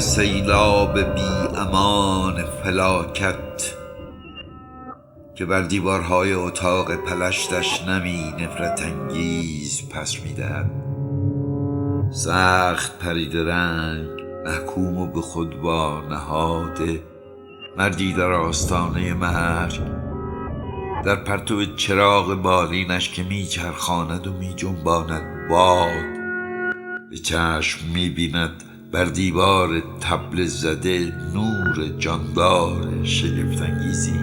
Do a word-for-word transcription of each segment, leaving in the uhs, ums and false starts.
سیلاب بی امان فلاکت که بر دیوارهای اتاق پلشتش نمی نفرت انگیز پس میدهد. سخت پریده رنگ، محکوم و به خود با نهاده، مردی در آستانه مرگ، در پرتو چراغ بالینش که می چرخاند و می جنباند باد، به چشم می بیند بر دیوار طبل زده نور جاندار شگفت‌انگیزی.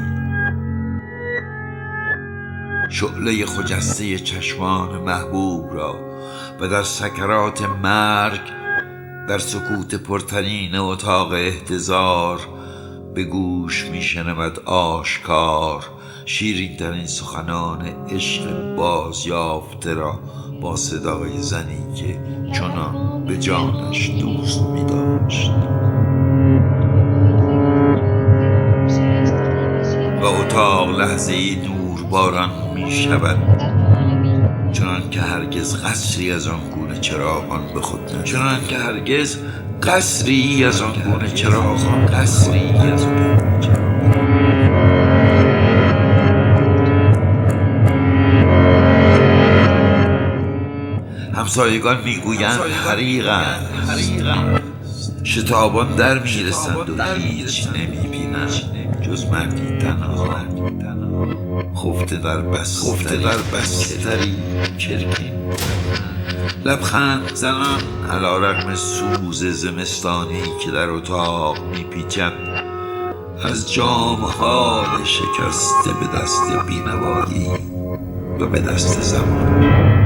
شعله خجسته چشمان محبوب را و در سکرات مرگ در سکوت پرترین اتاق احتضار به گوش می شنود آشکار شیرین ترین سخنان عشق بازیافته را با صدای زنی که چنان به جانش دوست می داشت. و اتاق لحظه ای نور باران می شود، چنان که هرگز قصری از آن گونه چراغان به خود ندارد. چنان که هرگز قصری از آن گونه چراغان قصری از آن گونه چراغان همسایگان میگویند حریقند، شتابان در میرسند و هیچ نمیبینند جز مردی تنها، خفته در بس خفته در بستری چرکین، لبخند زنان علیرغم سوز زمستانی که در اتاق میپیچد از جام‌های شکسته به دست بینوایی و به دست زمان.